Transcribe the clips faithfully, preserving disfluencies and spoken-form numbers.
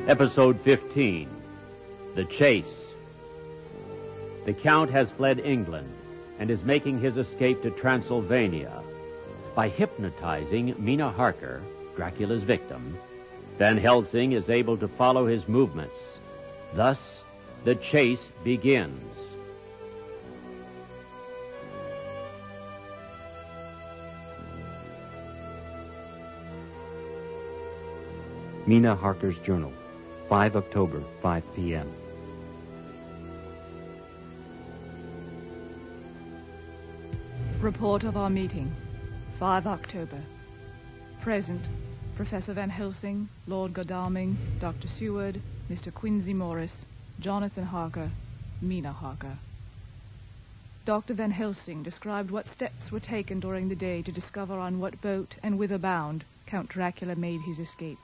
Episode fifteen, The Chase. The Count has fled England and is making his escape to Transylvania. By hypnotizing Mina Harker, Dracula's victim, Van Helsing is able to follow his movements. Thus, the chase begins. Mina Harker's Journal, the fifth of October, five p.m. Report of our meeting, the fifth of October. Present, Professor Van Helsing, Lord Godalming, Doctor Seward, Mister Quincey Morris, Jonathan Harker, Mina Harker. Doctor Van Helsing described what steps were taken during the day to discover on what boat and whither bound Count Dracula made his escape.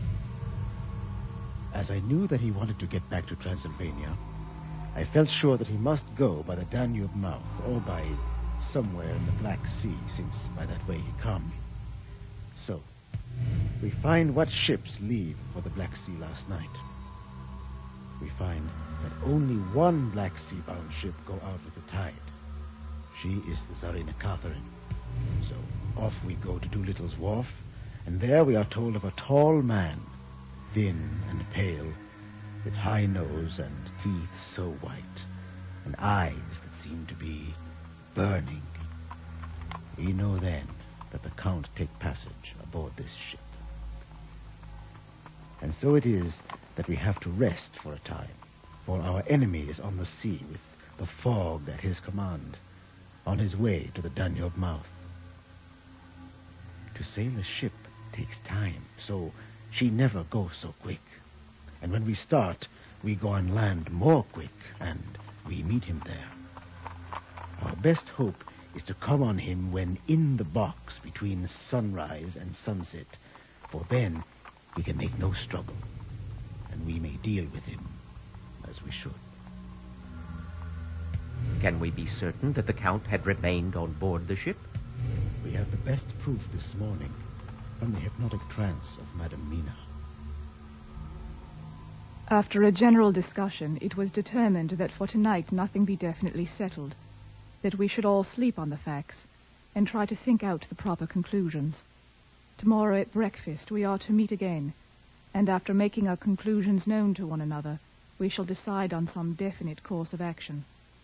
As I knew that he wanted to get back to Transylvania, I felt sure that he must go by the Danube mouth or by somewhere in the Black Sea, since by that way he come. So, we find what ships leave for the Black Sea last night. We find that only one Black Sea-bound ship go out with the tide. She is the Tsarina Catherine. So, off we go to Doolittle's Wharf, and there we are told of a tall man, thin and pale, with high nose and teeth so white, and eyes that seem to be burning. We know then that the Count take passage aboard this ship. And so it is that we have to rest for a time, for our enemy is on the sea with the fog at his command, on his way to the Danube mouth. To sail a ship takes time, so she never goes so quick. And when we start, we go on land more quick, and we meet him there. Our best hope is to come on him when in the box between sunrise and sunset, for then he can make no struggle, and we may deal with him as we should. Can we be certain that the Count had remained on board the ship? We have the best proof this morning from the hypnotic trance of Madame Mina. After a general discussion, it was determined that for tonight nothing be definitely settled, that we should all sleep on the facts and try to think out the proper conclusions. Tomorrow at breakfast we are to meet again, and after making our conclusions known to one another, we shall decide on some definite course of action.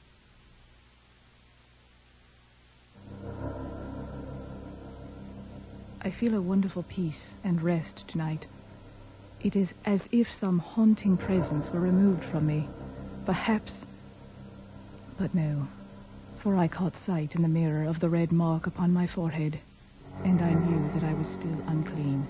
I feel a wonderful peace and rest tonight. It is as if some haunting presence were removed from me. Perhaps... But no, for I caught sight in the mirror of the red mark upon my forehead, and I knew that I was still unclean.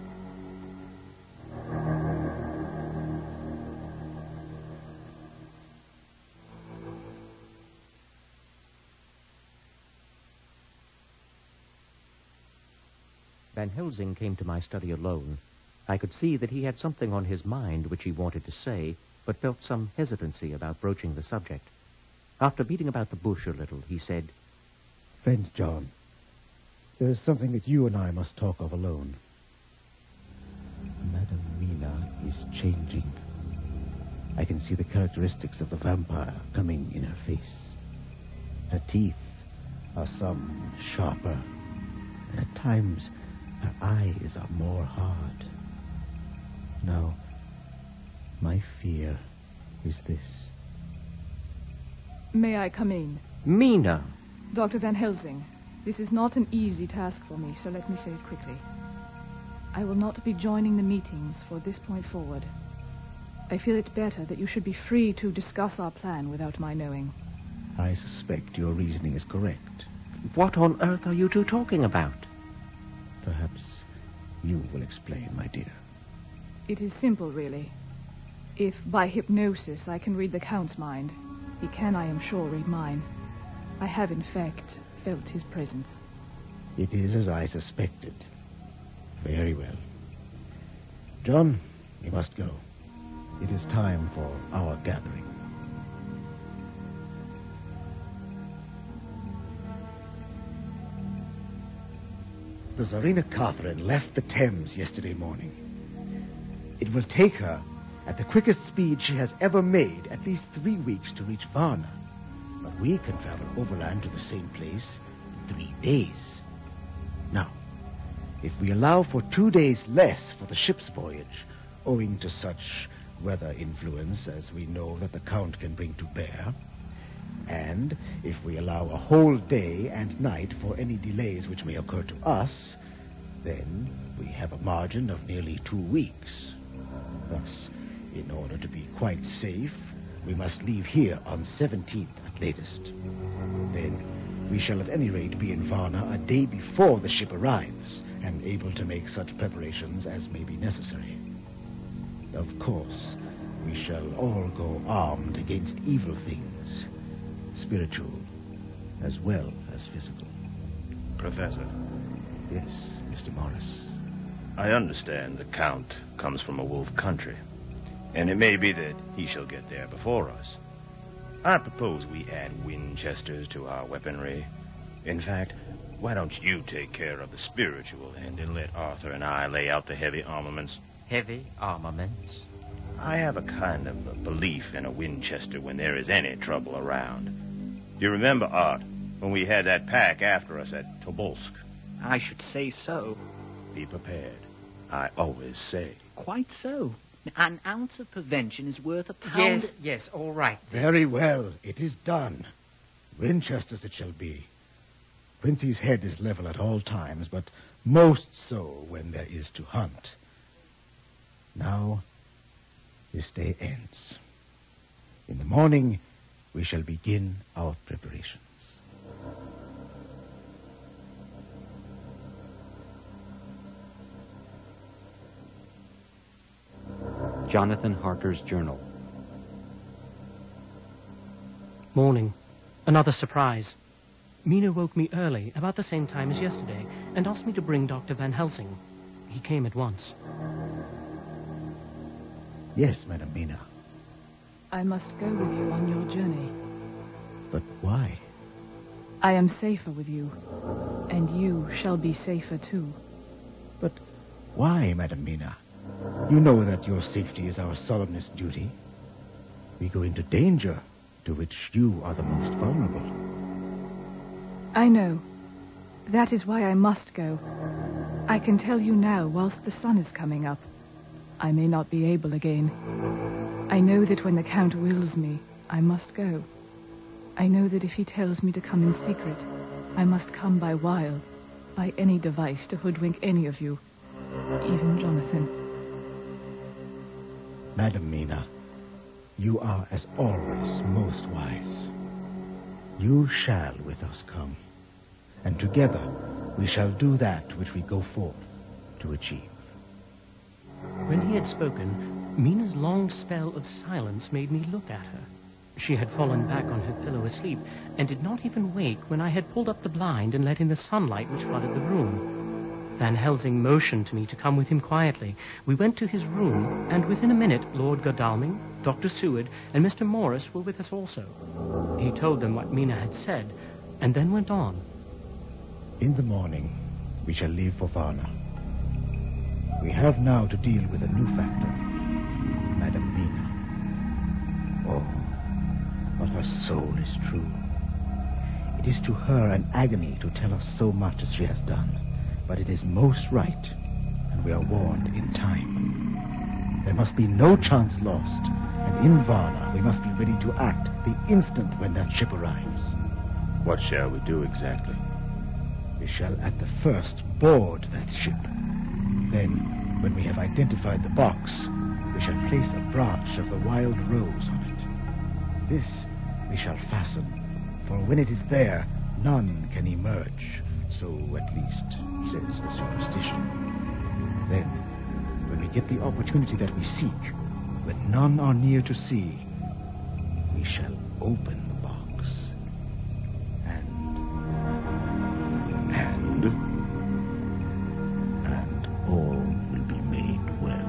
Van Helsing came to my study alone. I could see that he had something on his mind which he wanted to say, but felt some hesitancy about broaching the subject. After beating about the bush a little, he said, Friend John, there is something that you and I must talk of alone. Madame Mina is changing. I can see the characteristics of the vampire coming in her face. Her teeth are some sharper, and at times her eyes are more hard. Now, my fear is this. May I come in? Mina! Doctor Van Helsing, this is not an easy task for me, so let me say it quickly. I will not be joining the meetings for this point forward. I feel it better that you should be free to discuss our plan without my knowing. I suspect your reasoning is correct. What on earth are you two talking about? Perhaps you will explain, my dear. It is simple, really. If by hypnosis I can read the Count's mind, he can, I am sure, read mine. I have, in fact, felt his presence. It is as I suspected. Very well. John, you must go. It is time for our gathering. The Tsarina Catherine left the Thames yesterday morning. It will take her At the quickest speed she has ever made, at least three weeks to reach Varna. But we can travel overland to the same place in three days. Now, if we allow for two days less for the ship's voyage, owing to such weather influence as we know that the Count can bring to bear, and if we allow a whole day and night for any delays which may occur to us, then we have a margin of nearly two weeks. Thus, in order to be quite safe, we must leave here on seventeenth at latest. Then we shall at any rate be in Varna a day before the ship arrives, and able to make such preparations as may be necessary. Of course, we shall all go armed against evil things, spiritual as well as physical. Professor. Yes, Mister Morris. I understand the Count comes from a wolf country, and it may be that he shall get there before us. I propose we add Winchesters to our weaponry. In fact, why don't you take care of the spiritual end and let Arthur and I lay out the heavy armaments? Heavy armaments? I have a kind of a belief in a Winchester when there is any trouble around. Do you remember, Art, when we had that pack after us at Tobolsk? I should say so. Be prepared. I always say. Quite so. An ounce of prevention is worth a pound... Yes, yes, all right. Very well. It is done. Winchesters it shall be. Quincy's head is level at all times, but most so when there is to hunt. Now, this day ends. In the morning, we shall begin our preparations. Jonathan Harker's journal. Morning. Another surprise. Mina woke me early, about the same time as yesterday, and asked me to bring Doctor Van Helsing. He came at once. Yes, Madam Mina. I must go with you on your journey. But why? I am safer with you, and you shall be safer too. But why, Madam Mina? You know that your safety is our solemnest duty. We go into danger, to which you are the most vulnerable. I know. That is why I must go. I can tell you now, whilst the sun is coming up. I may not be able again. I know that when the Count wills me, I must go. I know that if he tells me to come in secret, I must come by wile, by any device to hoodwink any of you, even Jonathan. Madam Mina, you are, as always, most wise. You shall with us come, and together we shall do that which we go forth to achieve. When he had spoken, Mina's long spell of silence made me look at her. She had fallen back on her pillow asleep, and did not even wake when I had pulled up the blind and let in the sunlight which flooded the room. Van Helsing motioned to me to come with him quietly. We went to his room, and within a minute Lord Godalming, Doctor Seward, and Mister Morris were with us also. He told them what Mina had said, and then went on. In the morning, we shall leave for Varna. We have now to deal with a new factor, Madam Mina. Oh, but her soul is true. It is to her an agony to tell us so much as she has done, but it is most right, and we are warned in time. There must be no chance lost, and in Varna we must be ready to act the instant when that ship arrives. What shall we do exactly? We shall at the first board that ship. Then, when we have identified the box, we shall place a branch of the wild rose on it. This we shall fasten, for when it is there, none can emerge, so at least says the superstition. Then, when we get the opportunity that we seek, when none are near to see, we shall open the box. And... And? And all will be made well.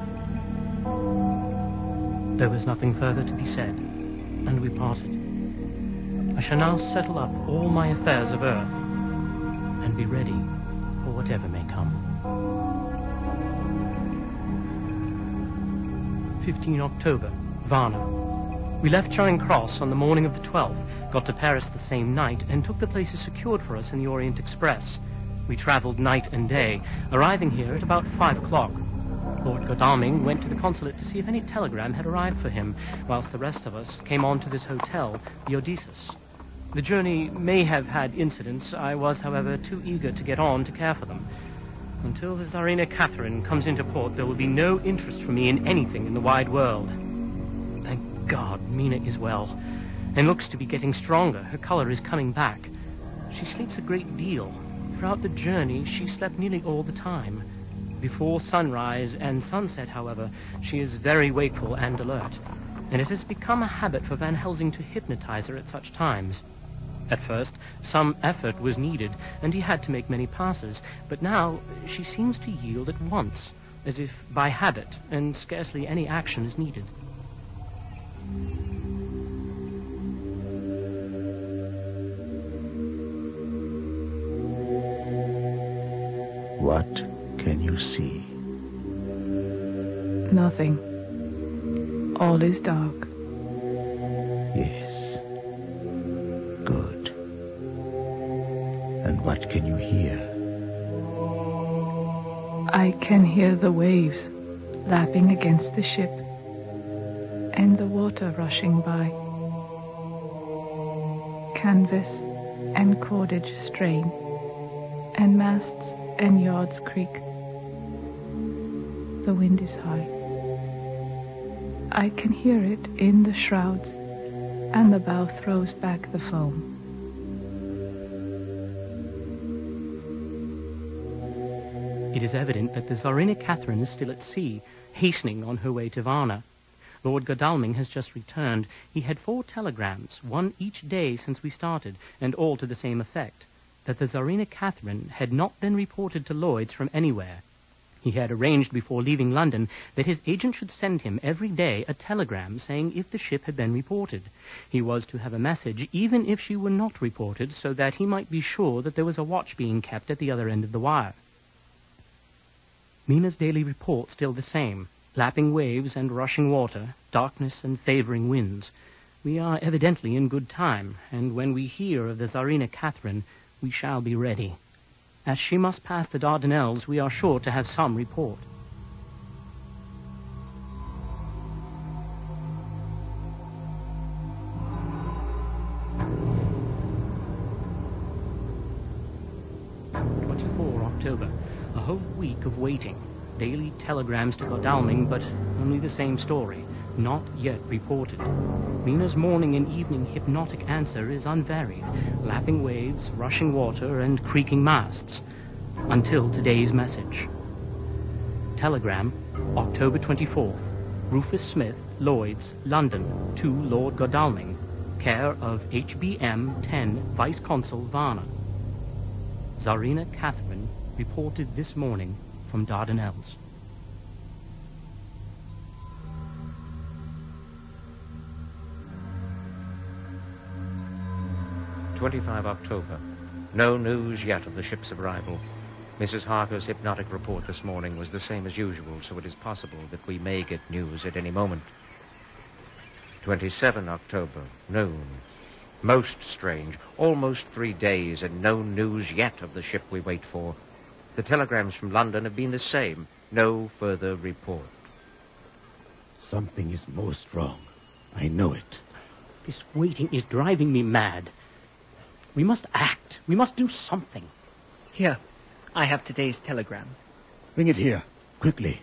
There was nothing further to be said, and we parted. I shall now settle up all my affairs of earth, and be ready for whatever may come. fifteen October, Varna. We left Charing Cross on the morning of the twelfth, got to Paris the same night, and took the places secured for us in the Orient Express. We travelled night and day, arriving here at about five o'clock. Lord Godalming went to the consulate to see if any telegram had arrived for him, whilst the rest of us came on to this hotel, the Odysseus. The journey may have had incidents. I was, however, too eager to get on to care for them. Until the Tsarina Catherine comes into port, there will be no interest for me in anything in the wide world. Thank God, Mina is well, and looks to be getting stronger. Her color is coming back. She sleeps a great deal. Throughout the journey, she slept nearly all the time. Before sunrise and sunset, however, she is very wakeful and alert, and it has become a habit for Van Helsing to hypnotize her at such times. At first, some effort was needed, and he had to make many passes, but now she seems to yield at once, as if by habit, and scarcely any action is needed. What can you see? Nothing. All is dark. Yes. Good. And what can you hear? I can hear the waves lapping against the ship and the water rushing by. Canvas and cordage strain, and masts and yards creak. The wind is high. I can hear it in the shrouds, and the bow throws back the foam. It is evident that the Tsarina Catherine is still at sea, hastening on her way to Varna. Lord Godalming has just returned. He had four telegrams, one each day since we started, and all to the same effect, that the Tsarina Catherine had not been reported to Lloyd's from anywhere. He had arranged before leaving London that his agent should send him every day a telegram saying if the ship had been reported. He was to have a message even if she were not reported, so that he might be sure that there was a watch being kept at the other end of the wire. Mina's daily report still the same. Lapping waves and rushing water, darkness and favoring winds. We are evidently in good time, and when we hear of the Tsarina Catherine, we shall be ready. As she must pass the Dardanelles, we are sure to have some report. twenty-fourth October. A whole week of waiting. Daily telegrams to Godalming, but only the same story. Not yet reported. Mina's morning and evening hypnotic answer is unvaried. Lapping waves, rushing water, and creaking masts. Until today's message. Telegram, October twenty-fourth. Rufus Smith, Lloyd's, London, to Lord Godalming. Care of H B M ten, Vice Consul Varna. Tsarina Catherine reported this morning from Dardanelles. twenty-fifth October. No news yet of the ship's arrival. Missus Harker's hypnotic report this morning was the same as usual, so it is possible that we may get news at any moment. twenty-seventh October, noon. Most strange. Almost three days and no news yet of the ship we wait for. The telegrams from London have been the same. No further report. Something is most wrong. I know it. This waiting is driving me mad. We must act. We must do something. Here, I have today's telegram. Bring it here, quickly.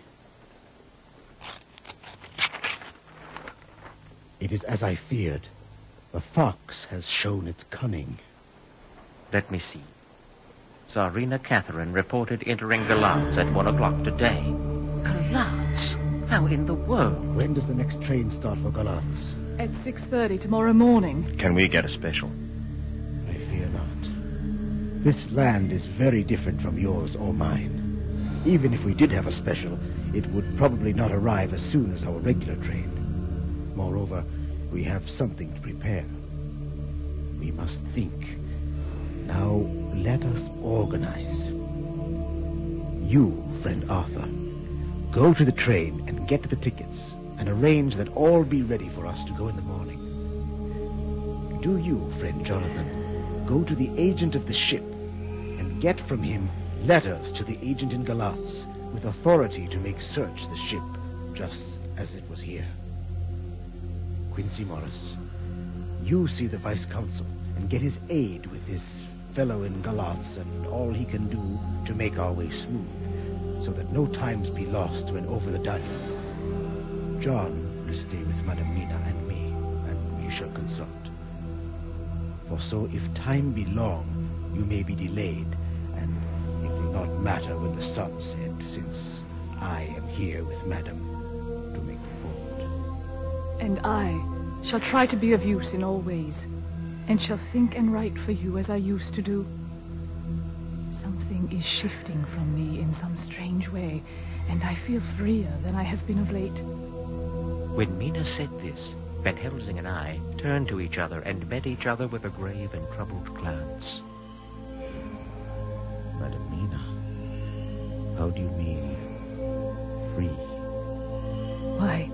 It is as I feared. The fox has shown its cunning. Let me see. Tsarina Catherine reported entering Galatz at one o'clock today. Galatz? How in the world? When does the next train start for Galatz? At six thirty tomorrow morning. Can we get a special? I fear not. This land is very different from yours or mine. Even if we did have a special, it would probably not arrive as soon as our regular train. Moreover, we have something to prepare. We must think. Now, let us organize. You, friend Arthur, go to the train and get the tickets, and arrange that all be ready for us to go in the morning. Do you, friend Jonathan, go to the agent of the ship and get from him letters to the agent in Galatz with authority to make search the ship just as it was here. Quincy Morris, you see the vice consul and get his aid with his fellow in Galatz and all he can do to make our way smooth, so that no times be lost when over the Danube. John will stay with Madam Mina and me, and we shall consult. For so if time be long, you may be delayed, and it will not matter when the sun set, since I am here with Madam to make report. And I shall try to be of use in all ways, and shall think and write for you as I used to do. Something is shifting from me in some strange way, and I feel freer than I have been of late. When Mina said this, Van Helsing and I turned to each other and met each other with a grave and troubled glance. Madam Mina, how do you mean free? Why,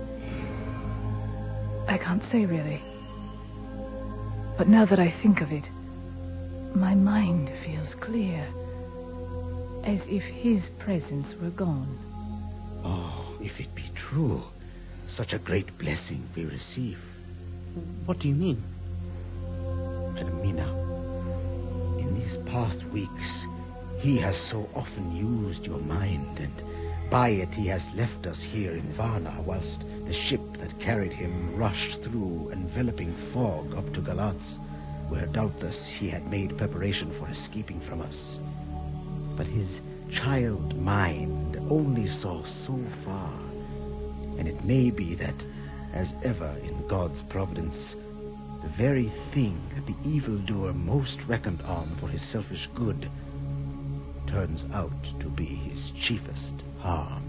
I can't say really. But now that I think of it, my mind feels clear, as if his presence were gone. Oh, if it be true, such a great blessing we receive. What do you mean? Madam Mina, in these past weeks, he has so often used your mind, and by it he has left us here in Varna, whilst the ship that carried him rushed through enveloping fog up to Galatz, where doubtless he had made preparation for escaping from us. But his child mind only saw so far, and it may be that, as ever in God's providence, the very thing that the evildoer most reckoned on for his selfish good turns out to be his chiefest harm.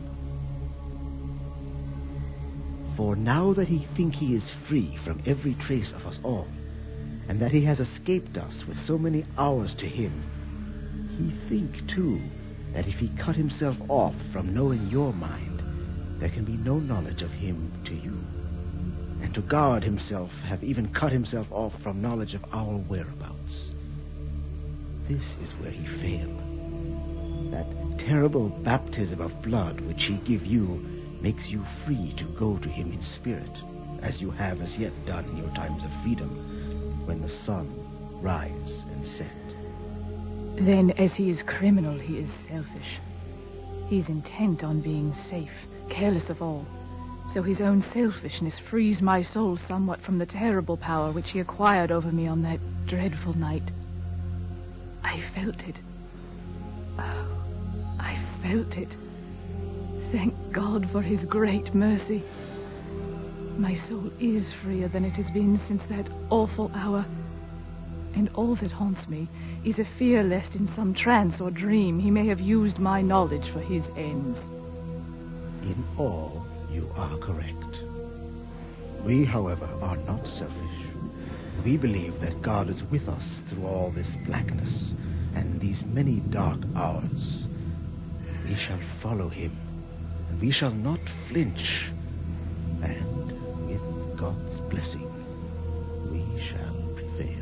For now that he think he is free from every trace of us all, and that he has escaped us with so many hours to him, he think, too, that if he cut himself off from knowing your mind, there can be no knowledge of him to you, and to guard himself have even cut himself off from knowledge of our whereabouts. This is where he failed. That terrible baptism of blood which he give you makes you free to go to him in spirit, as you have as yet done in your times of freedom, when the sun rise and set. Then, as he is criminal, he is selfish. He is intent on being safe, careless of all. So his own selfishness frees my soul somewhat from the terrible power which he acquired over me on that dreadful night. I felt it. Oh, I felt it. Thank God for his great mercy. My soul is freer than it has been since that awful hour. And all that haunts me is a fear lest in some trance or dream he may have used my knowledge for his ends. In all, you are correct. We, however, are not selfish. We believe that God is with us through all this blackness and these many dark hours. We shall follow him, and we shall not flinch. And with God's blessing, we shall prevail.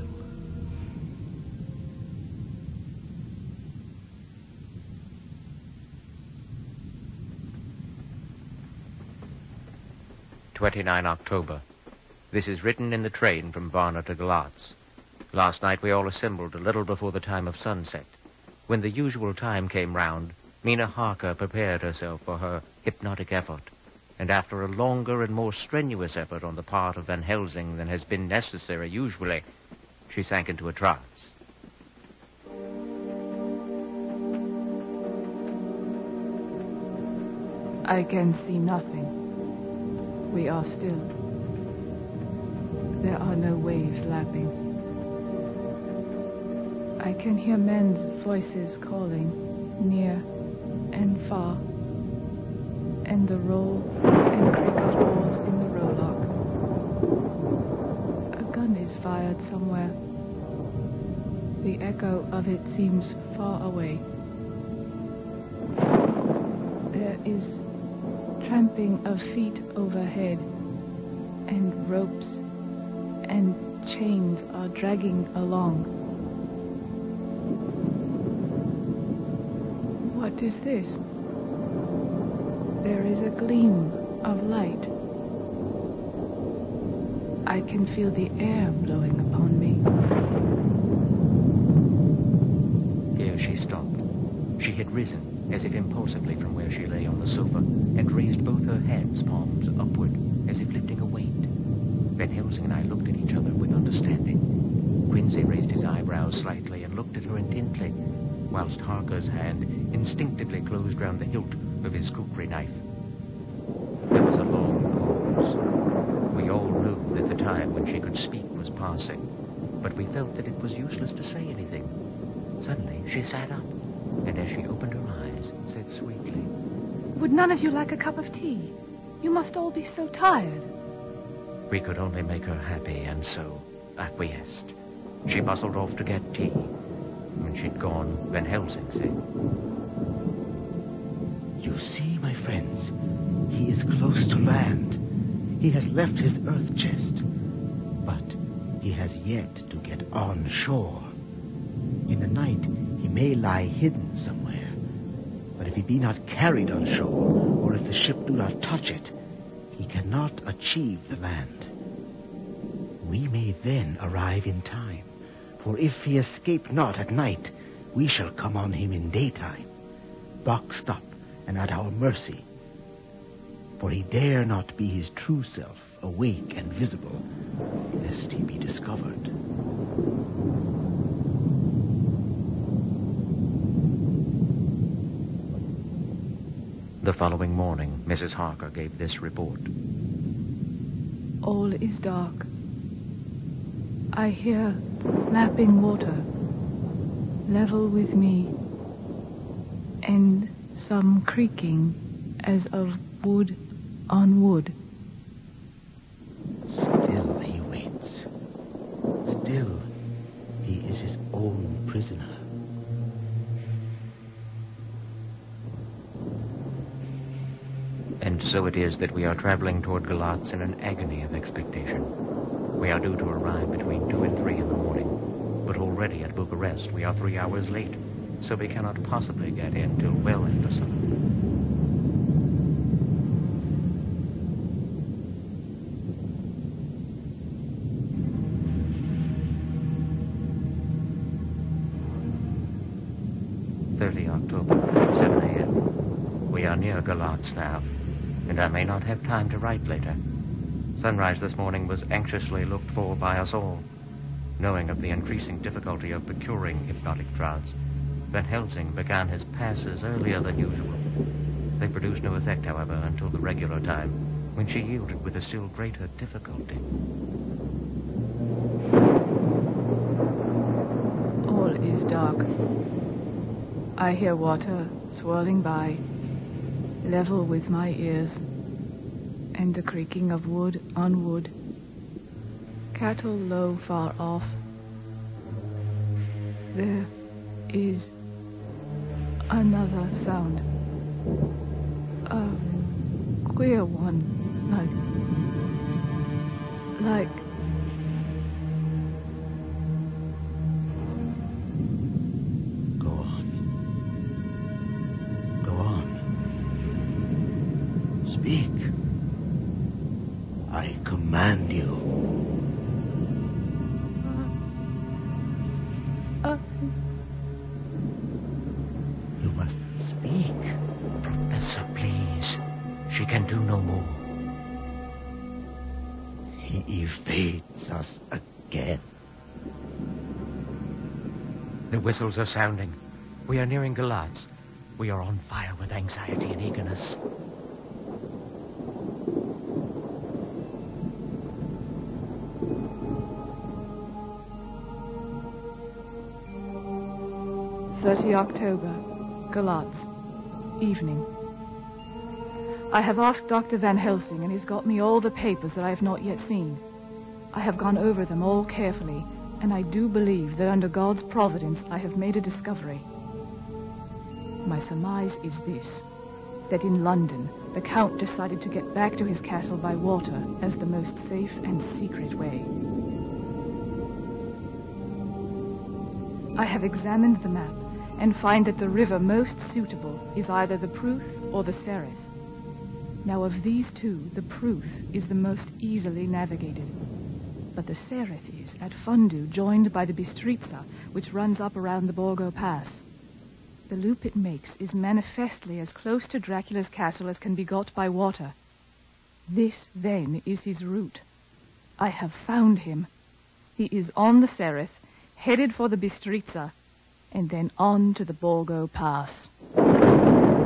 twenty-ninth October. This is written in the train from Varna to Galatz. Last night we all assembled a little before the time of sunset. When the usual time came round, Mina Harker prepared herself for her hypnotic effort, and after a longer and more strenuous effort on the part of Van Helsing than has been necessary usually, she sank into a trance. I can see nothing. We are still. There are no waves lapping. I can hear men's voices calling, near and far, and the roll and creak of oars in the rowlock. A gun is fired somewhere. The echo of it seems far away. There is tramping of feet overhead, and ropes and chains are dragging along. What is this? There is a gleam of light. I can feel the air blowing upon me. Here she stopped. She had risen, as if impulsively from where she lay on the sofa, and raised both her hands, palms upward, as if lifting a weight. Van Helsing and I looked at each other with understanding. Quincy raised his eyebrows slightly and looked at her intently, whilst Harker's hand instinctively closed round the hilt of his kukri knife. There was a long pause. We all knew that the time when she could speak was passing, but we felt that it was useless to say anything. Suddenly, she sat up, and as she opened her eyes, said sweetly, "Would none of you like a cup of tea? You must all be so tired." We could only make her happy, and so acquiesced. She bustled off to get tea. When she'd gone, Van Helsing said, "You see, my friends, he is close to land. He has left his earth chest, but he has yet to get on shore. In the night, he may lie hidden somewhere, but if he be not carried on shore, or if the ship do not touch it, he cannot achieve the land. We may then arrive in time, for if he escape not at night, we shall come on him in daytime, boxed up and at our mercy. For he dare not be his true self, awake and visible, lest he be discovered." The following morning, Missus Harker gave this report. All is dark. I hear lapping water, level with me, and some creaking as of wood on wood. Still he waits. Still he is his own prisoner. And so it is that we are traveling toward Galatz in an agony of expectation. We are due to arrive between two and three in the morning, but already at Bucharest we are three hours late, so we cannot possibly get in till well after sun. thirtieth of October, seven a.m. We are near Galatz now, and I may not have time to write later. Sunrise this morning was anxiously looked for by us all. Knowing of the increasing difficulty of procuring hypnotic draughts, Van Helsing began his passes earlier than usual. They produced no effect, however, until the regular time, when she yielded with a still greater difficulty. All is dark. I hear water swirling by, level with my ears, and the creaking of wood on wood. Cattle low far off. There is another sound. A queer one, like... like... Go on. Go on. Speak. I command you. Uh, You must speak. Professor, please. She can do no more. He evades us again. The whistles are sounding. We are nearing Galatz. We are on fire with anxiety and eagerness. thirtieth October, Galatz, evening. I have asked Doctor Van Helsing, and he's got me all the papers that I have not yet seen. I have gone over them all carefully, and I do believe that under God's providence I have made a discovery. My surmise is this. that in London the Count decided to get back to his castle by water as the most safe and secret way. I have examined the map and find that the river most suitable is either the Pruth or the Sereth. Now of these two, the Pruth is the most easily navigated, but the Sereth is at Fundu, joined by the Bistritza, which runs up around the Borgo Pass. The loop it makes is manifestly as close to Dracula's castle as can be got by water. This, then, is his route. I have found him. He is on the Sereth, headed for the Bistritza, and then on to the Borgo Pass.